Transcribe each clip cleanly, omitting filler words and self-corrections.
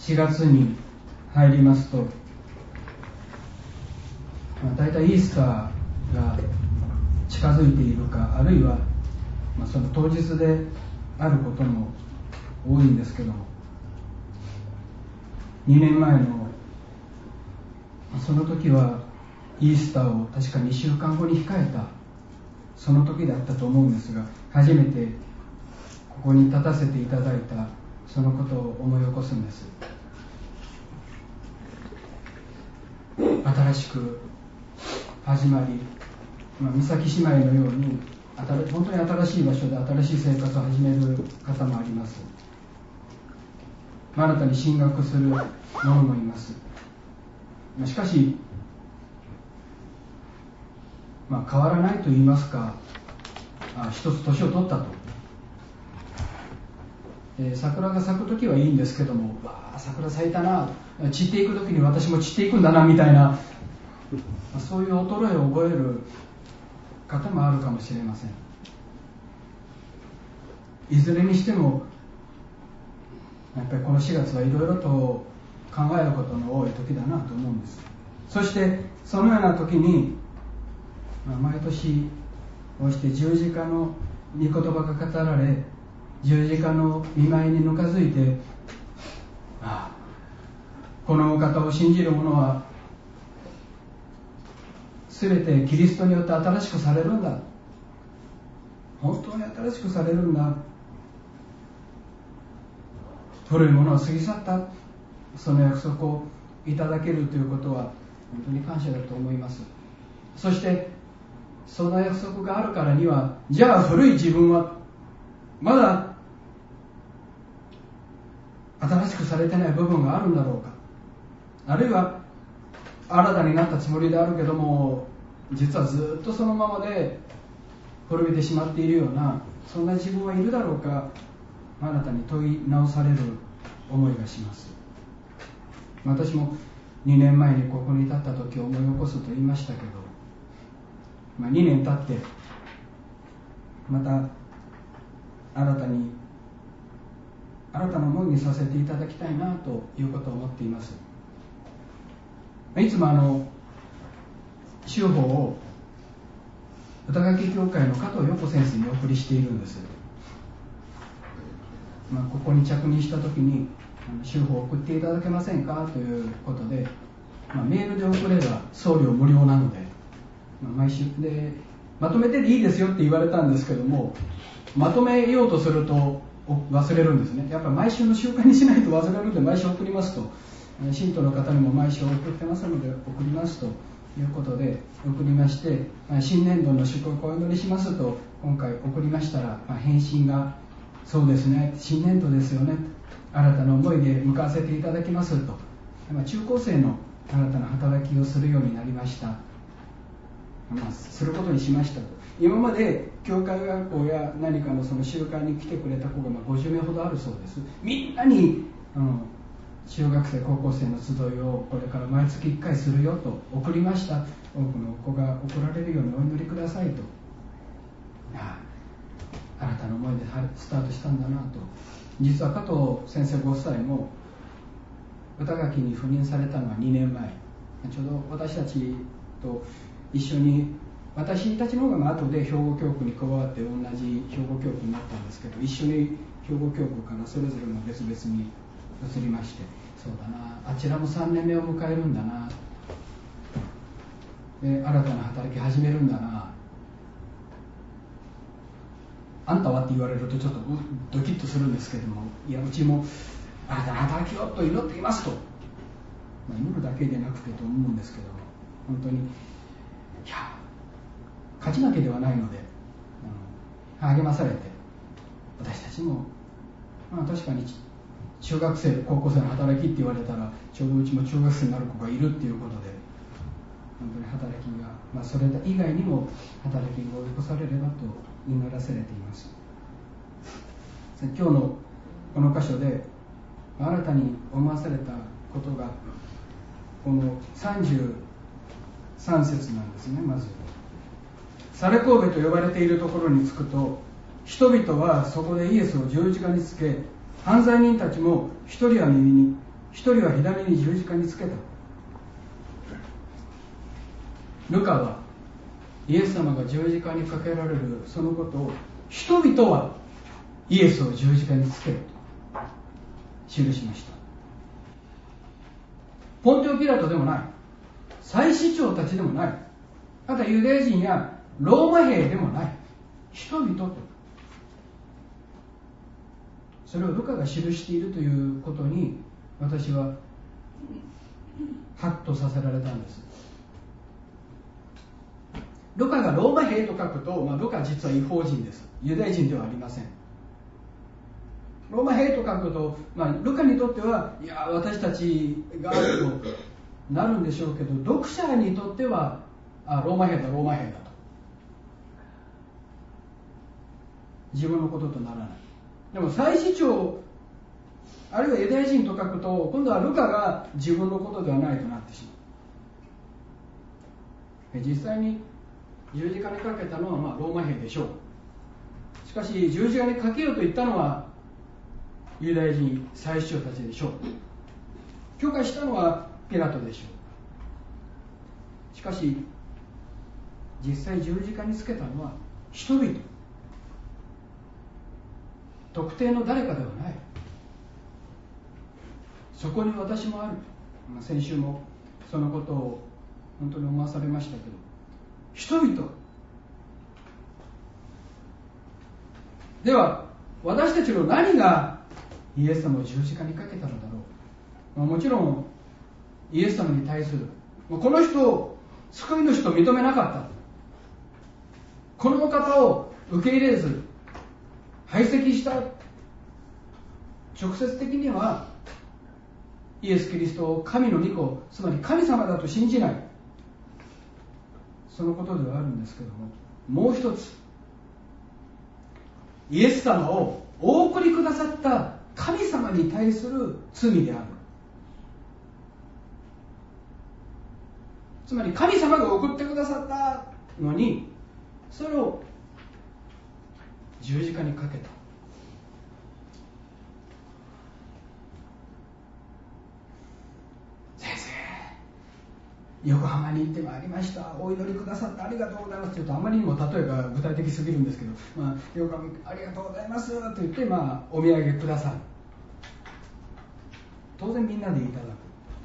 4月に入りますと、だいたいイースターが近づいているか、あるいはその当日であることも多いんですけども、2年前のその時はイースターを確か2週間後に控えたその時だったと思うんですが、初めてここに立たせていただいたそのことを思い起こすんです。新しく始まり、美咲姉妹のように本当に新しい場所で新しい生活を始める方もあります。新たに進学する者もいます。しかし、変わらないと言いますか、一つ年を取ったと、桜が咲く時はいいんですけども、桜咲いたな、散っていく時に私も散っていくんだなみたいな、そういう衰えを覚える方もあるかもしれません。いずれにしてもやっぱりこの4月はいろいろと考えることの多い時だなと思うんです。そしてそのような時に、毎年こうして十字架の御言葉が語られ、十字架の御前にぬかづいて、このお方を信じる者は全てキリストによって新しくされるんだ、本当に新しくされるんだ、古いものは過ぎ去った、その約束をいただけるということは本当に感謝だと思います。そしてその約束があるからには、じゃあ古い自分はまだ新しくされてない部分があるんだろうか、あるいは新たになったつもりであるけども実はずっとそのままで滅びてしまっているような、そんな自分はいるだろうか、あなたに問い直される思いがします。私も2年前にここに立った時を思い起こすと言いましたけど、2年経ってまた新たな思いにさせていただきたいなということを思っています。いつも修法を歌垣教会の加藤陽子先生にお送りしているんです。ここに着任した時に修法を送っていただけませんかということで、メールで送れば送料無料なので、毎週でまとめてでいいですよって言われたんですけども、まとめようとすると忘れるんですね。やっぱり毎週の習慣にしないと忘れるので、毎週送りますと、信徒の方にも毎週送ってますので送りますということで送りまして、新年度の祝福をお祈りしますと今回送りましたら、返信がそうですね、新年度ですよね、新たな思いで向かわせていただきますと、中高生の新たな働きをするようになりました、することにしましたと。今まで教会学校や何かのその集会に来てくれた子が50名ほどあるそうです。みんなに中学生高校生の集いをこれから毎月1回するよと送りました。多くの子が送られるようにお祈りくださいと。新たな思いでスタートしたんだなと。実は加藤先生ご夫妻も歌垣に赴任されたのは2年前、ちょうど私たちと一緒に、私たちの方が後で兵庫教区に加わって同じ兵庫教区になったんですけど、一緒に兵庫教区からそれぞれの別々に移りまして、そうだな、あちらも3年目を迎えるんだな、で新たな働き始めるんだな、あんたはって言われるとちょっとドキッとするんですけども、いやうちも新たな働きをと祈っていますと、祈るだけでなくてと思うんですけども、本当に勝ち負けではないので励まされて、私たちも、確かに中学生高校生の働きって言われたらちょうどうちも中学生になる子がいるっていうことで、本当に働きが、それ以外にも働きが及ぼされればと祈らせれています。今日のこの箇所で新たに思わされたことがこの33節なんですね。まずサレ神戸と呼ばれているところに着くと、人々はそこでイエスを十字架につけ、犯罪人たちも一人は右に一人は左に十字架につけた。ルカはイエス様が十字架にかけられるそのことを、人々はイエスを十字架につけると記しました。ポンテオ・ピラトでもない、祭司長たちでもない、またユダヤ人やローマ兵でもない、人々と、それをルカが記しているということに私はハッとさせられたんです。ルカがローマ兵と書くと、ルカは実は異邦人です。ユダヤ人ではありません。ローマ兵と書くと、ルカにとっては、いや私たちがとなるんでしょうけど、読者にとってはローマ兵だと自分のこととならない。でも祭司長あるいはユダヤ人と書くと、今度はルカが自分のことではないとなってしまう。実際に十字架にかけたのはローマ兵でしょう。しかし十字架にかけようと言ったのはユダヤ人祭司長たちでしょう。許可したのはピラトでしょう。しかし実際十字架につけたのは人々、特定の誰かではない。そこに私もある。先週もそのことを本当に思わされましたけど、人々では私たちの何がイエス様を十字架にかけたのだろう。もちろんイエス様に対する、この人を救い主と認めなかった、この方を受け入れず排斥した、直接的にはイエス・キリストを神の御子、つまり神様だと信じない、そのことではあるんですけども、もう一つ、イエス様をお送りくださった神様に対する罪である。つまり神様が送ってくださったのに、それを十字架にかけた。先生、横浜に行ってまいりました、お祈りくださってありがとうございますと言うと、あまりにも例えが具体的すぎるんですけど、横浜ありがとうございますと言って、お土産くださる。当然みんなでいただく。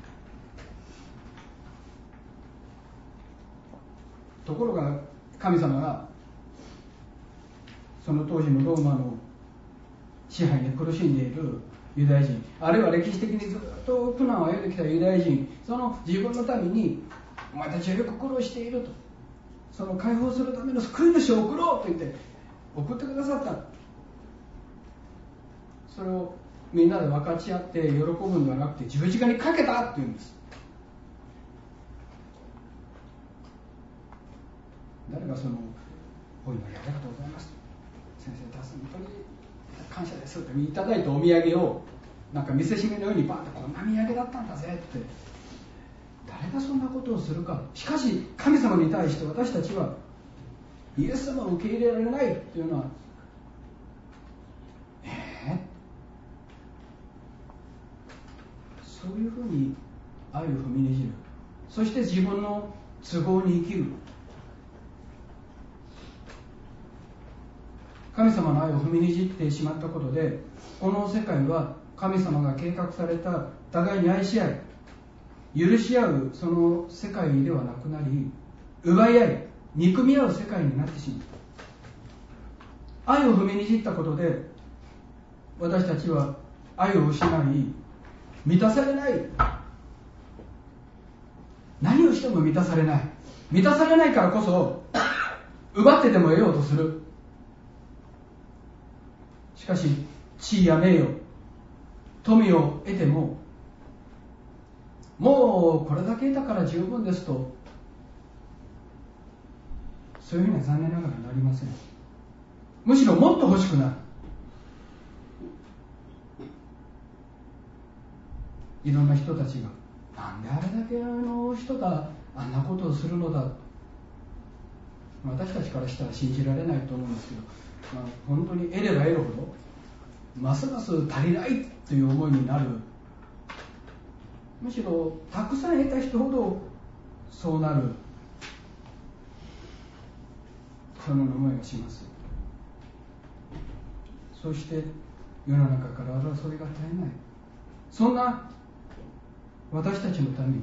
ところが神様がその当時のローマの支配に苦しんでいるユダヤ人、あるいは歴史的にずっと苦難を歩んできたユダヤ人、その自分の民に、お前たちはよく苦労していると、その解放するための救い主を送ろうと言って送ってくださった。それをみんなで分かち合って喜ぶんではなくて、十字架にかけたっていうんです。誰がそのお祈りありがとうございます、先生本当に感謝ですっていただいたお土産をなんか見せしめのようにバーってこんな土産だったんだぜって、誰がそんなことをするか。しかし神様に対して私たちはイエス様を受け入れられないっていうのは、そういうふうに愛を踏みにじる、そして自分の都合に生きる。神様の愛を踏みにじってしまったことで、この世界は神様が計画された互いに愛し合い許し合うその世界ではなくなり、奪い合い憎み合う世界になってしまう。愛を踏みにじったことで私たちは愛を失い満たされない。何をしても満たされない。満たされないからこそ奪ってでも得ようとする。しかし地位や名誉、富を得ても、もうこれだけ得たから十分ですと、そういうふうには残念ながらなりません。むしろもっと欲しくなる。いろんな人たちが、なんであれだけの人があんなことをするのだ、私たちからしたら信じられないと思うんですけど、本当に得れば得るほどますます足りないという思いになるむしろたくさん得た人ほどそうなる、その思いがします。そして世の中から争いが絶えない、そんな私たちのために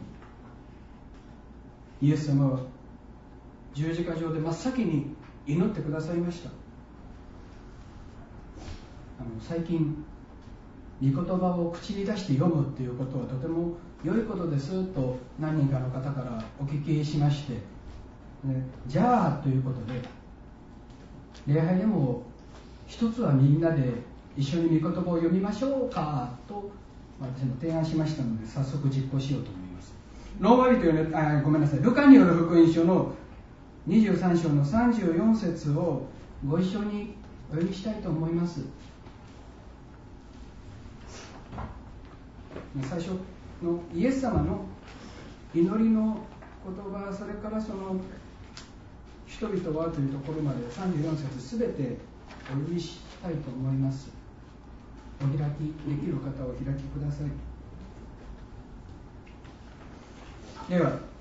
イエス様は十字架上で真っ先に祈ってくださいました。最近御言葉を口に出して読むということはとても良いことですと何人かの方からお聞きしまして、じゃあということで礼拝でも一つはみんなで一緒に御言葉を読みましょうかと私も提案しましたので、早速実行しようと思います。ローマ人のごめんなさい、ルカによる福音書の23章の34節をご一緒にお読みしたいと思います。最初のイエス様の祈りの言葉、それからその人々はというところまで34節すべてお読みしたいと思います。お開きできる方はお開きください。では